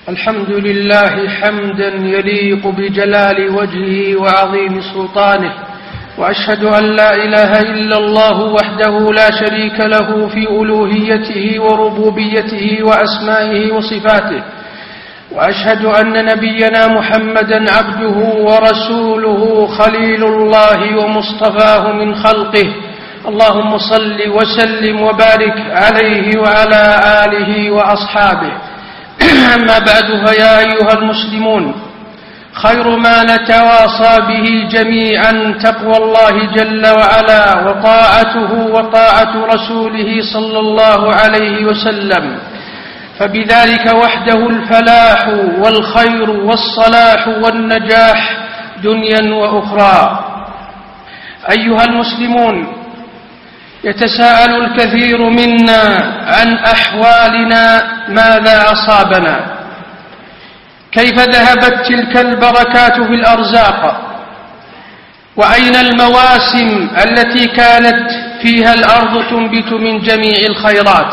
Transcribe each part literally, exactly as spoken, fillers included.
الحمد لله حمدا يليق بجلال وجهه وعظيم سلطانه، وأشهد أن لا إله إلا الله وحده لا شريك له في ألوهيته وربوبيته وأسمائه وصفاته، وأشهد أن نبينا محمدا عبده ورسوله خليل الله ومصطفاه من خلقه، اللهم صل وسلم وبارك عليه وعلى آله وأصحابه. أما بعد، فيا أيها المسلمون، خير ما نتواصى به جميعا تقوى الله جل وعلا وطاعته وطاعة رسوله صلى الله عليه وسلم، فبذلك وحده الفلاح والخير والصلاح والنجاح دنيا وأخرى. أيها المسلمون، يتساءل الكثير منا عن أحوالنا، ماذا أصابنا؟ كيف ذهبت تلك البركات في الأرزاق؟ وأين المواسم التي كانت فيها الأرض تنبت من جميع الخيرات؟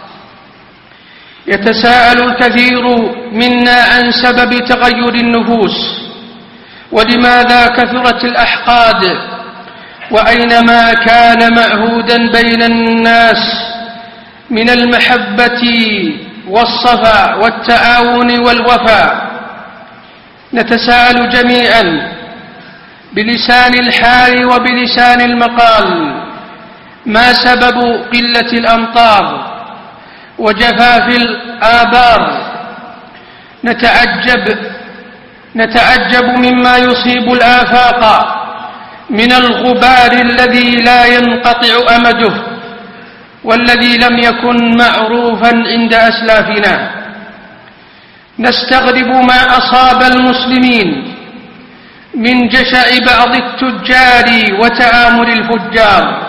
يتساءل الكثير منا عن سبب تغير النفوس، ولماذا كثرت الأحقاد، وأينما كان معهودا بين الناس من المحبة والصفا والتعاون والوفاء. نتساءل جميعا بلسان الحال وبلسان المقال، ما سبب قلة الأمطار وجفاف الآبار؟ نتعجب نتعجب مما يصيب الآفاق من الغبار الذي لا ينقطع أمده، والذي لم يكن معروفا عند أسلافنا. نستغرب ما أصاب المسلمين من جشع بعض التجار وتآمر الفجار.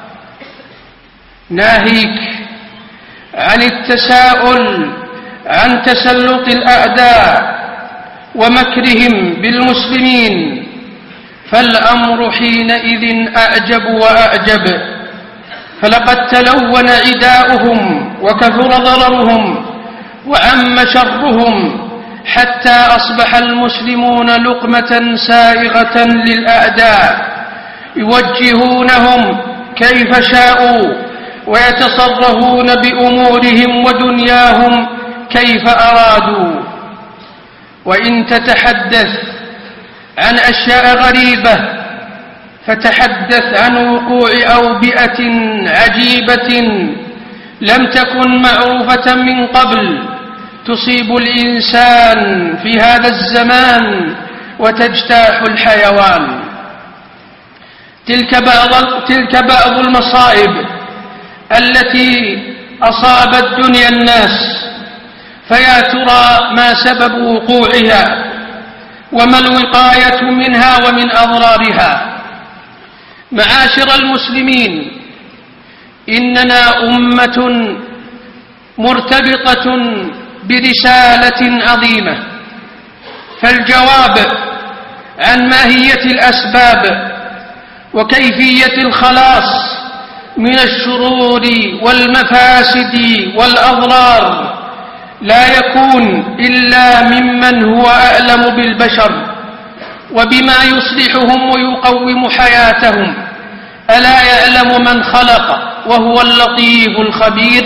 ناهيك عن التساؤل عن تسلط الأعداء ومكرهم بالمسلمين، فالأمر حينئذ أعجب وأعجب، فلقد تلون عداؤهم وكثر ضررهم وعم شرهم، حتى أصبح المسلمون لقمة سائغة للأعداء، يوجهونهم كيف شاءوا ويتصرفون بأمورهم ودنياهم كيف أرادوا. وإن تتحدث عن أشياء غريبة فتحدث عن وقوع أوبئة عجيبة لم تكن معروفة من قبل تصيب الإنسان في هذا الزمان وتجتاح الحيوان. تلك بعض, تلك بعض المصائب التي أصابت دنيا الناس، فيا ترى ما سبب وقوعها وما الوقاية منها ومن أضرارها؟ معاشر المسلمين، إننا أمة مرتبطة برسالة عظيمة، فالجواب عن ماهية الأسباب وكيفية الخلاص من الشرور والمفاسد والأضرار لا يكون إلا ممن هو أعلم بالبشر وبما يصلحهم ويقوم حياتهم. ألا يعلم من خلق وهو اللطيف الخبير؟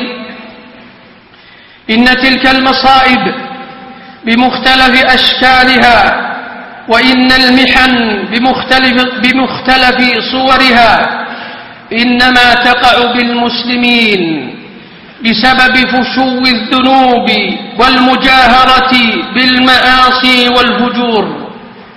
إن تلك المصائب بمختلف أشكالها، وإن المحن بمختلف, بمختلف صورها إنما تقع بالمسلمين بسبب فشو الذنوب والمجاهرة بالمعاصي والفجور.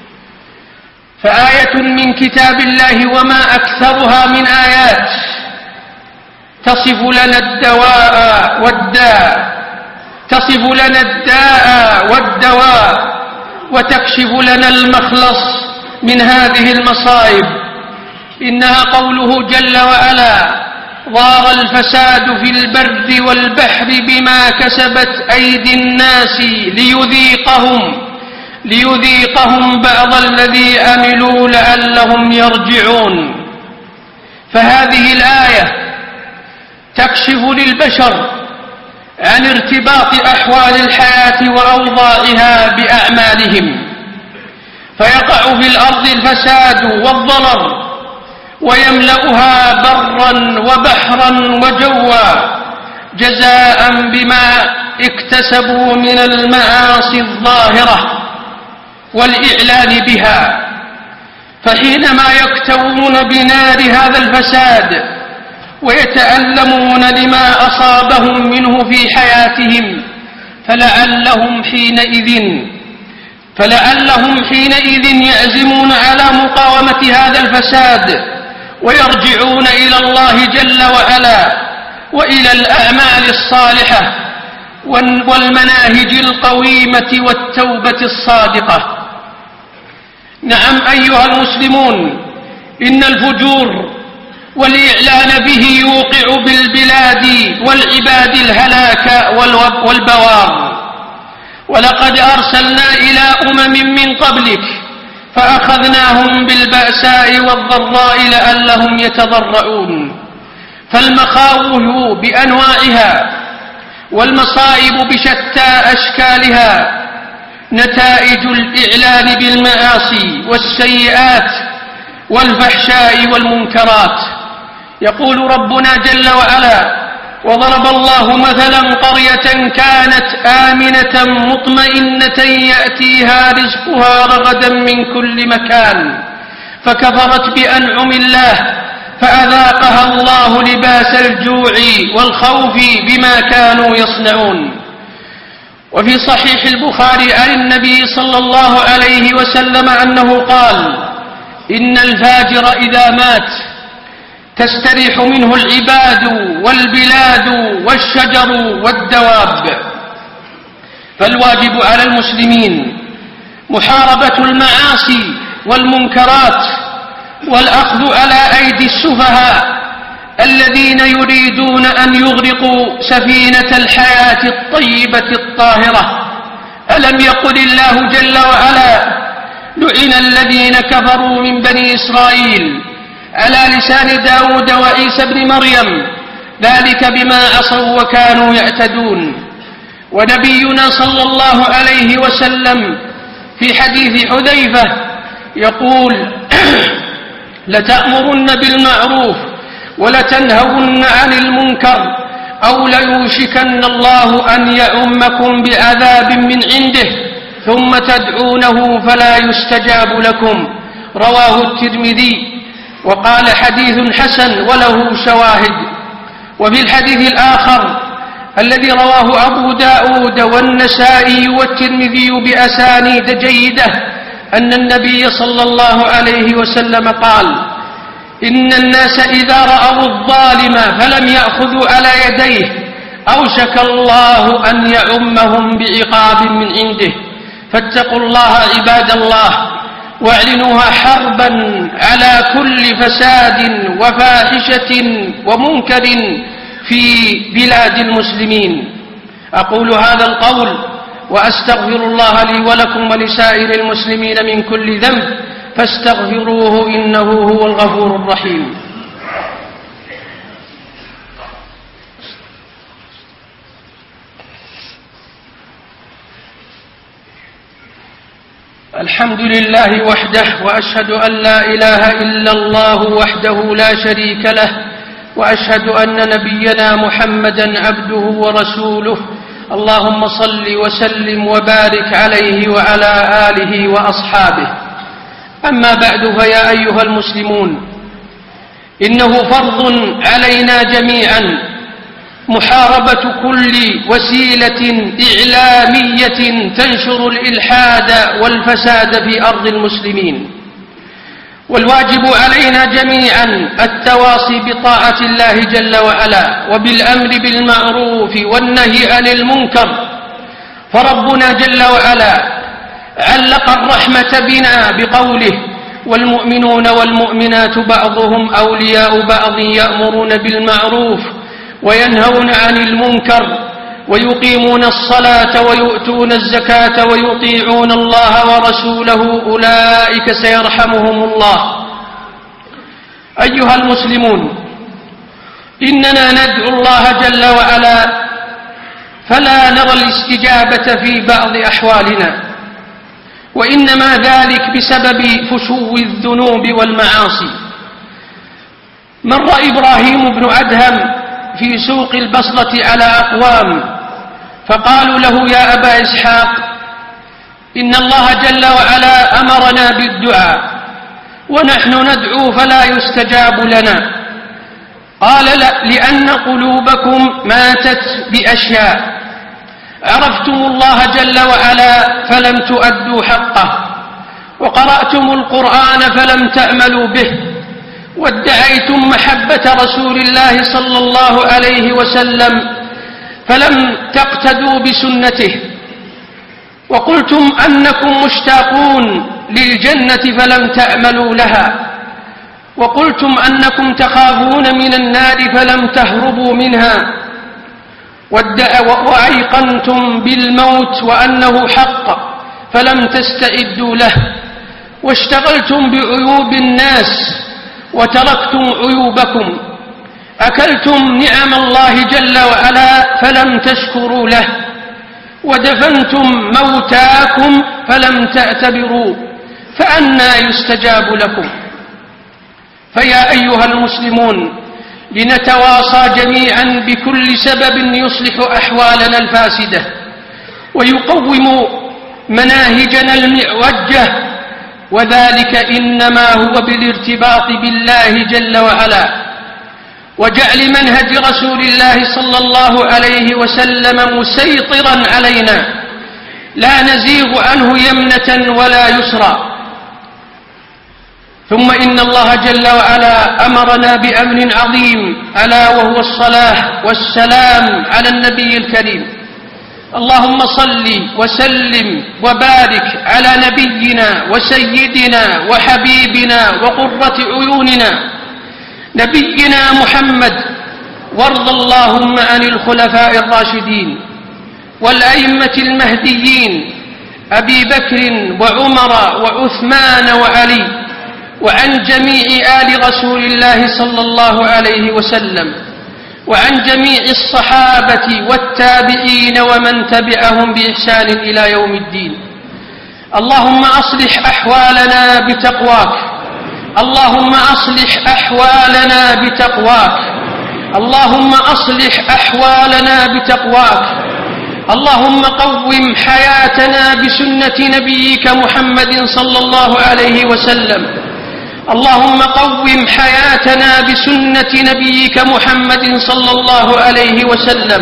فآية من كتاب الله وما أكثرها من آيات تصف لنا الدواء والداء تصف لنا الداء والدواء وتكشف لنا المخلص من هذه المصائب. إنها قوله جل وعلا: ظهر الفساد في البر والبحر بما كسبت أيدي الناس ليذيقهم ليذيقهم بعض الذي عملوا لعلهم يرجعون. فهذه الآية تكشف للبشر عن ارتباط أحوال الحياة وأوضاعها بأعمالهم، فيقع في الأرض الفساد والضرر ويملأها برا وبحرا وجوا جزاء بما اكتسبوا من المعاصي الظاهرة والإعلان بها. فحينما يكتوون بنار هذا الفساد ويتألمون لما أصابهم منه في حياتهم فلعلهم حينئذ فلعلهم حينئذ يعزمون على مقاومة هذا الفساد ويرجعون إلى الله جل وعلا وإلى الأعمال الصالحة والمناهج القويمة والتوبة الصادقة. نعم أيها المسلمون، إن الفجور والإعلان به يوقع بالبلاد والعباد الهلاك والبوار، ولقد أرسلنا إلى أمم من قبلك فأخذناهم بالبأساء والضراء لعلهم يتضرعون. فالمخاوف بأنواعها والمصائب بشتى أشكالها نتائج الإعلان بالمعاصي والسيئات والفحشاء والمنكرات. يقول ربنا جل وعلا: وضرب الله مثلا قرية كانت آمنة مطمئنة يأتيها رزقها رغدا من كل مكان فكفرت بأنعم الله فأذاقها الله لباس الجوع والخوف بما كانوا يصنعون. وفي صحيح البخاري عن النبي صلى الله عليه وسلم أنه قال: إن الفاجر إذا مات تستريح منه العباد والبلاد والشجر والدواب. فالواجب على المسلمين محاربة المعاصي والمنكرات والأخذ على أيدي السفهاء الذين يريدون أن يغرقوا سفينة الحياة الطيبة الطاهرة. ألم يقل الله جل وعلا: لعن الذين كفروا من بني إسرائيل على لسان داود وعيسى بن مريم ذلك بما عصوا وكانوا يعتدون. ونبينا صلى الله عليه وسلم في حديث حذيفة يقول: لتأمرن بالمعروف ولتنهون عن المنكر أو ليوشكن الله أن يعمكم بعذاب من عنده ثم تدعونه فلا يستجاب لكم. رواه الترمذي وقال: حديث حسن وله شواهد. وفي الحديث الآخر الذي رواه أبو داود والنسائي والترمذي بأسانيد جيدة أن النبي صلى الله عليه وسلم قال: إن الناس إذا رأوا الظالم فلم يأخذوا على يديه أوشك الله أن يعمهم بعقاب من عنده. فاتقوا الله عباد الله واعلنوها حربا على كل فساد وفاحشة ومنكر في بلاد المسلمين. أقول هذا القول وأستغفر الله لي ولكم ولسائر المسلمين من كل ذنب فاستغفروه إنه هو الغفور الرحيم. الحمد لله وحده وأشهد أن لا إله إلا الله وحده لا شريك له وأشهد أن نبينا محمدا عبده ورسوله. اللهم صل وسلم وبارك عليه وعلى آله وأصحابه. أما بعد، فيا أيها المسلمون، إنه فرض علينا جميعا محاربة كل وسيلة إعلامية تنشر الإلحاد والفساد في أرض المسلمين، والواجب علينا جميعا التواصي بطاعة الله جل وعلا وبالأمر بالمعروف والنهي عن المنكر. فربنا جل وعلا علق الرحمة بنا بقوله: والمؤمنون والمؤمنات بعضهم أولياء بعض يأمرون بالمعروف وينهون عن المنكر ويقيمون الصلاة ويؤتون الزكاة ويطيعون الله ورسوله أولئك سيرحمهم الله. أيها المسلمون، إننا ندعو الله جل وعلا فلا نرى الاستجابة في بعض أحوالنا، وإنما ذلك بسبب فشو الذنوب والمعاصي. مر إبراهيم بن أدهم في سوق البصرة على أقوام فقالوا له: يا أبا إسحاق، إن الله جل وعلا أمرنا بالدعاء ونحن ندعو فلا يستجاب لنا. قال: لا، لأن قلوبكم ماتت بأشياء، عرفتم الله جل وعلا فلم تؤدوا حقه، وقرأتم القرآن فلم تأملوا به، وادعيتم محبة رسول الله صلى الله عليه وسلم فلم تقتدوا بسنته، وقلتم أنكم مشتاقون للجنة فلم تأملوا لها، وقلتم أنكم تخافون من النار فلم تهربوا منها، وأيقنتم بالموت وأنه حق فلم تستعدوا له، واشتغلتم بعيوب الناس وتركتم عيوبكم، أكلتم نعم الله جل وعلا فلم تشكروا له، ودفنتم موتاكم فلم تعتبروا، فأنى يستجاب لكم؟ فيا أيها المسلمون، لنتواصى جميعا بكل سبب يصلح أحوالنا الفاسدة ويقوم مناهجنا المعوجة، وذلك إنما هو بالارتباط بالله جل وعلا، وجعل منهج رسول الله صلى الله عليه وسلم مسيطرا علينا، لا نزيغ عنه يمنة ولا يسرى. ثم إن الله جل وعلا أمرنا بأمر عظيم، ألا وهو الصلاة والسلام على النبي الكريم. اللهم صل وسلم وبارك على نبينا وسيدنا وحبيبنا وقرة عيوننا نبينا محمد، وارض اللهم عن الخلفاء الراشدين والأئمة المهديين أبي بكر وعمر وعثمان وعلي، وعن جميع آل رسول الله صلى الله عليه وسلم، وعن جميع الصحابة والتابعين ومن تبعهم بإحسان إلى يوم الدين. اللهم أصلح أحوالنا بتقواك، اللهم أصلح أحوالنا بتقواك، اللهم أصلح أحوالنا بتقواك، اللهم قوم حياتنا بسنة نبيك محمد صلى الله عليه وسلم، اللهم قوم حياتنا بسنة نبيك محمد صلى الله عليه وسلم.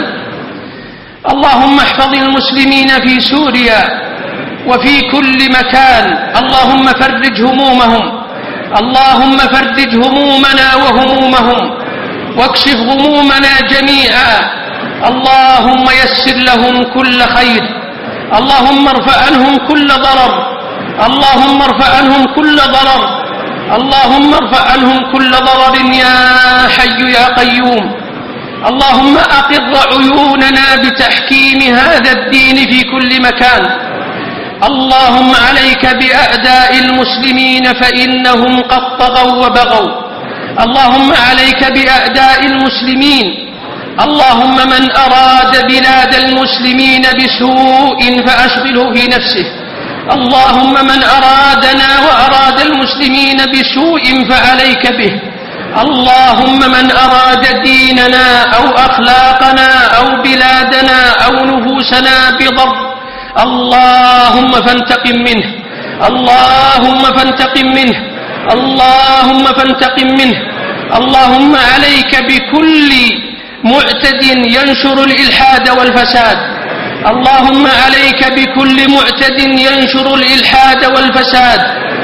اللهم احفظ المسلمين في سوريا وفي كل مكان، اللهم فرج همومهم، اللهم فرج همومنا وهمومهم، واكشف غمومنا جميعا، اللهم يسر لهم كل خير، اللهم ارفع عنهم كل ضرر، اللهم ارفع عنهم كل ضرر، اللهم ارفع عنهم كل ضرر يا حي يا قيوم. اللهم أقر عيوننا بتحكيم هذا الدين في كل مكان. اللهم عليك بأعداء المسلمين فإنهم قد طغوا وبغوا، اللهم عليك بأعداء المسلمين، اللهم من أراد بلاد المسلمين بسوء فأشغله في نفسه، اللهم من أرادنا وأراد المسلمين بسوء فعليك به، اللهم من أراد ديننا أو أخلاقنا أو بلادنا أو نفوسنا بضر، اللهم فانتقم منه، اللهم فانتقم منه، اللهم فانتقم منه. اللهم عليك بكل معتد ينشر الإلحاد والفساد، اللهم عليك بكل معتد ينشر الإلحاد والفساد.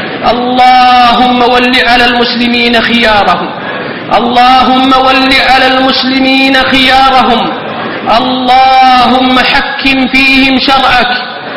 اللهم ول على المسلمين خيارهم، اللهم ول على المسلمين خيارهم، اللهم حكم فيهم شرعك،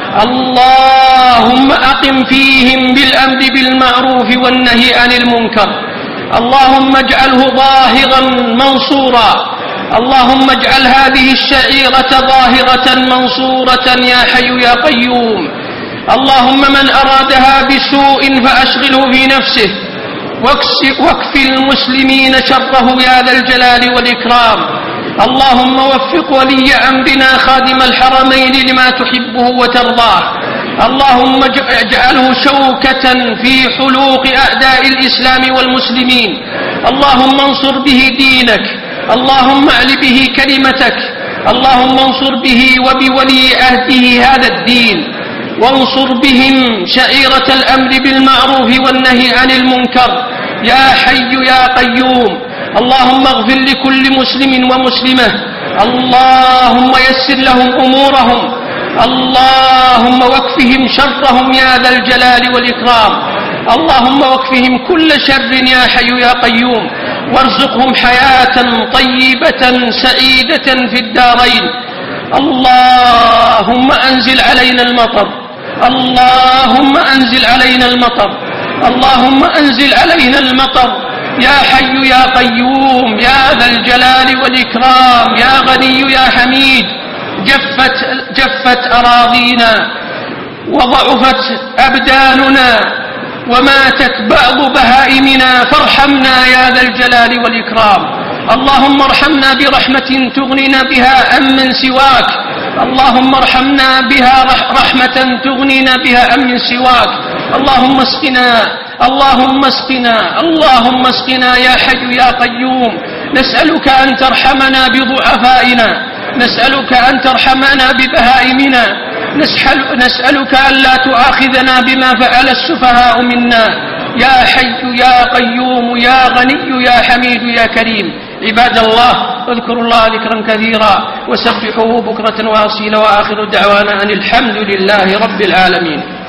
اللهم أقم فيهم بالأمر بالمعروف والنهي عن المنكر، اللهم اجعله ظاهرا منصورا، اللهم اجعل هذه الشعيرة ظاهرة منصورة يا حي يا قيوم. اللهم من أرادها بسوء فأشغله في نفسه، واكف المسلمين شره يا ذا الجلال والإكرام. اللهم وفق ولي أمرنا خادم الحرمين لما تحبه وترضاه. اللهم اجعله شوكة في حلوق أعداء الإسلام والمسلمين. اللهم انصر به دينك، اللهم اعل به كلمتك، اللهم انصر به وبولي عهده هذا الدين، وانصر بهم شعيرة الأمر بالمعروف والنهي عن المنكر يا حي يا قيوم. اللهم اغفر لكل مسلم ومسلمة، اللهم يسر لهم أمورهم، اللهم واكفهم شرهم يا ذا الجلال والإكرام. اللهم واكفهم كل شر يا حي يا قيوم، وارزقهم حياة طيبة سعيدة في الدارين. اللهم أنزل علينا المطر، اللهم أنزل علينا المطر، اللهم أنزل علينا المطر يا حي يا قيوم يا ذا الجلال والإكرام يا غني يا حميد. جفت, جفت أراضينا وضعفت أبداننا وماتت بعض بهائمنا، فارحمنا يا ذا الجلال والإكرام. اللهم ارحمنا برحمة تغنينا بها عن من سواك، اللهم ارحمنا بها رحمة تغنينا بها عن من سواك. اللهم اسقنا، اللهم اسقنا، اللهم اسقنا يا حي يا قيوم. نسألك أن ترحمنا بضعفائنا، نسألك أن ترحمنا ببهائمنا، نسألك أن لا تؤاخذنا بما فعل السفهاء منا يا حي يا قيوم يا غني يا حميد يا كريم. عباد الله، اذكروا الله ذكرا كثيرا وسبحوه بكرة وأصيلا، وآخر دعوانا أن الحمد لله رب العالمين.